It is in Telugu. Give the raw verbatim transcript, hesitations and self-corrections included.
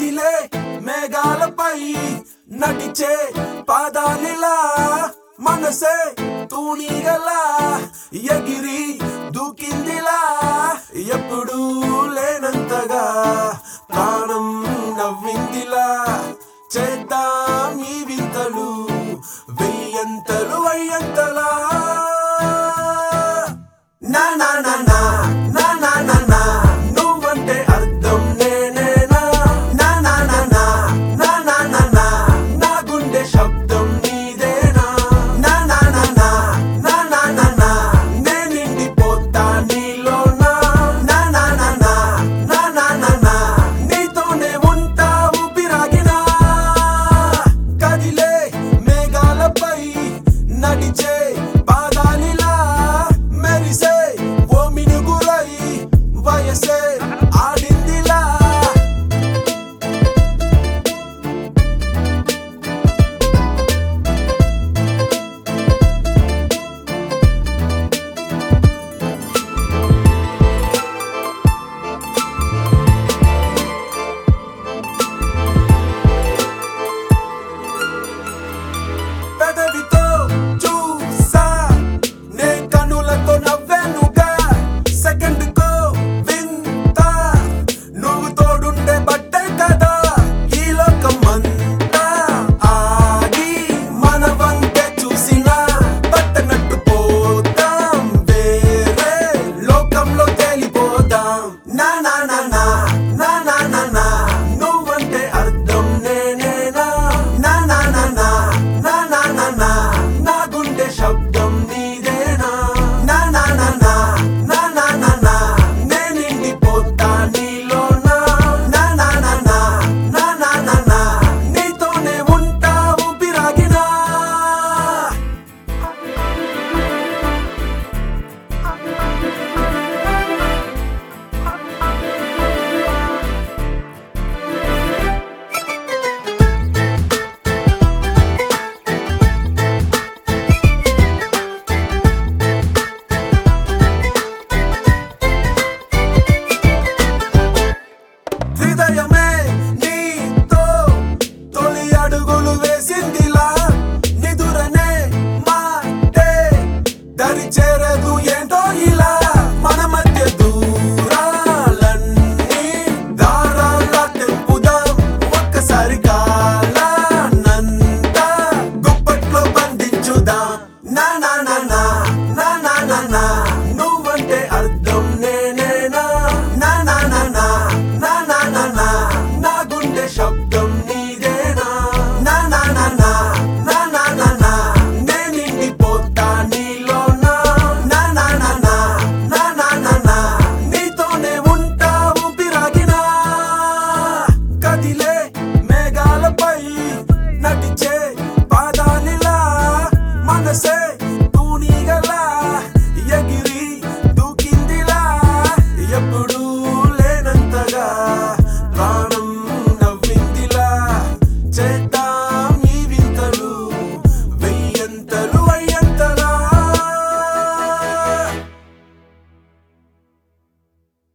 కదిలే మేఘాలపై నడిచే పాదాలిలా మనసే తూణీగలా ఎగిరి దూకిందిలా ఎప్పుడు లేనంతగా ప్రాణం నవ్విందిలా చేద్దాం ఈ వింతలు వెయ్యంతలు అయ్యంతలా నా నా నా నా నా నా నా నా నువ్వంటే అర్థం నేనేనా నా నా నా నా నా నా నా నా నా గుండె శబ్దం నీదేనా నా నా నా నా నా నా నా నా నే నిండిపోతా నీలోనా నా నా నా నా నా నా నా నా నీతోనే ఉంటా ఊపిరాగినా కదిలే మేఘాలపై నడిచే పాదాలిలా మెరిసే ఓ మినుగురై వయసే ఆడిందిలా పెదవితో చూసా నే కనులతో నవ్వెనుగా సెకండ్ కో వింత నువ్వు తోడుండే బట్టే కదా ఈ లోకమంతా ఆగి మన వంకే చూసినా పట్టనట్టు పోతాం వేరే లోకంలో తేలిపోదాం నా నా నా నా నా నా నా నా నువ్వంటే అర్థం నేనేనా నా నా నా నా నా నా నా నా నా గుండె శబ్దం నీదేనా నా నా నా నా నా నా నా నా నే నిండిపోతా నీలోనా నా నా నా నా నా నా నా నా నీతోనే ఉంటా ఊపిరాగినా హృదయమే నీతో తొలి అడుగులు వేసిందిలా నిదురనే మాటే దరి చేరదు ఏంటో ఇలా మన మధ్య దూరాలన్నీ దారాల్లా తెంపుదాం ఒక్కసారి కాలాన్నంతా గుప్పట్లో బంధించుదాం నా నా నా నా నా నా నా నా నువ్వంటే అర్థం నేనేనా నా నా నా నా నా నా నా నా నా గుండె శబ్దం